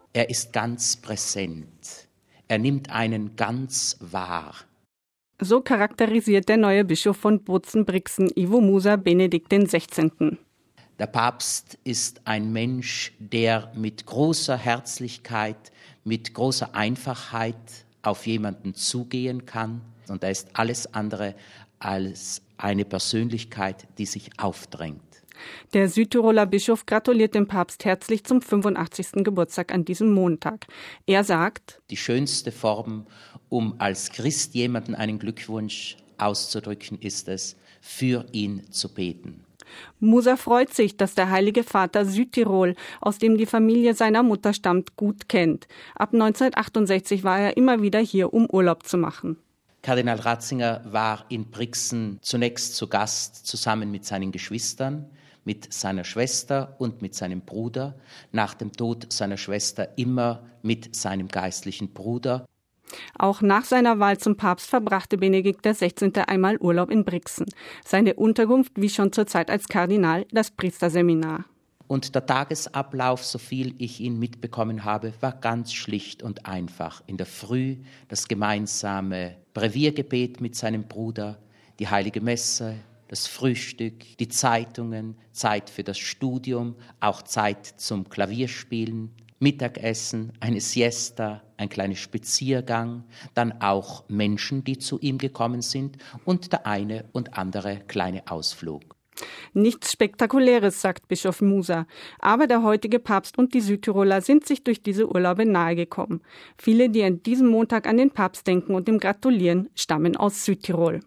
Er ist ganz präsent. Er nimmt einen ganz wahr. So charakterisiert der neue Bischof von Bozen-Brixen, Ivo Musa, Benedikt XVI. Der Papst ist ein Mensch, der mit großer Herzlichkeit, mit großer Einfachheit auf jemanden zugehen kann. Und er ist alles andere als eine Persönlichkeit, die sich aufdrängt. Der Südtiroler Bischof gratuliert dem Papst herzlich zum 85. Geburtstag an diesem Montag. Er sagt: Die schönste Form, um als Christ jemanden einen Glückwunsch auszudrücken, ist es, für ihn zu beten. Musa freut sich, dass der Heilige Vater Südtirol, aus dem die Familie seiner Mutter stammt, gut kennt. Ab 1968 war er immer wieder hier, um Urlaub zu machen. Kardinal Ratzinger war in Brixen zunächst zu Gast, zusammen mit seinen Geschwistern, mit seiner Schwester und mit seinem Bruder. Nach dem Tod seiner Schwester immer mit seinem geistlichen Bruder. Auch nach seiner Wahl zum Papst verbrachte Benedikt XVI. Einmal Urlaub in Brixen. Seine Unterkunft, wie schon zur Zeit als Kardinal, das Priesterseminar. Und der Tagesablauf, so viel ich ihn mitbekommen habe, war ganz schlicht und einfach. In der Früh das gemeinsame Breviergebet mit seinem Bruder, die Heilige Messe, das Frühstück, die Zeitungen, Zeit für das Studium, auch Zeit zum Klavierspielen, Mittagessen, eine Siesta, ein kleiner Spaziergang, dann auch Menschen, die zu ihm gekommen sind und der eine und andere kleine Ausflug. Nichts Spektakuläres, sagt Bischof Musa. Aber der heutige Papst und die Südtiroler sind sich durch diese Urlaube nahegekommen. Viele, die an diesem Montag an den Papst denken und ihm gratulieren, stammen aus Südtirol.